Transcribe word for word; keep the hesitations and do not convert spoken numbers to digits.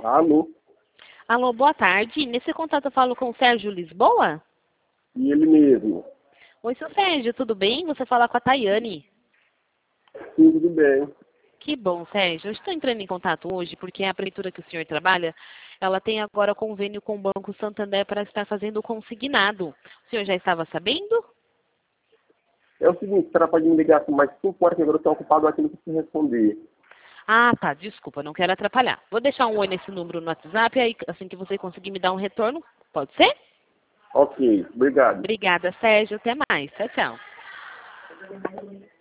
Alô? Alô, boa tarde. Nesse contato eu falo com o Sérgio Lisboa? E ele mesmo? Oi, seu Sérgio, tudo bem? Você fala com a Tayane. Sim, tudo bem. Que bom, Sérgio. Eu estou entrando em contato hoje porque a prefeitura que o senhor trabalha, ela tem agora convênio com o Banco Santander para estar fazendo o consignado. O senhor já estava sabendo? É o seguinte, será pode me ligar com mais cinco horas que agora eu estou ocupado aqui, não consigo responder. Ah, tá. Desculpa, não quero atrapalhar. Vou deixar um oi nesse número no WhatsApp, aí assim que você conseguir me dar um retorno, pode ser? Ok, obrigado. Obrigada, Sérgio. Até mais. Tchau, tchau.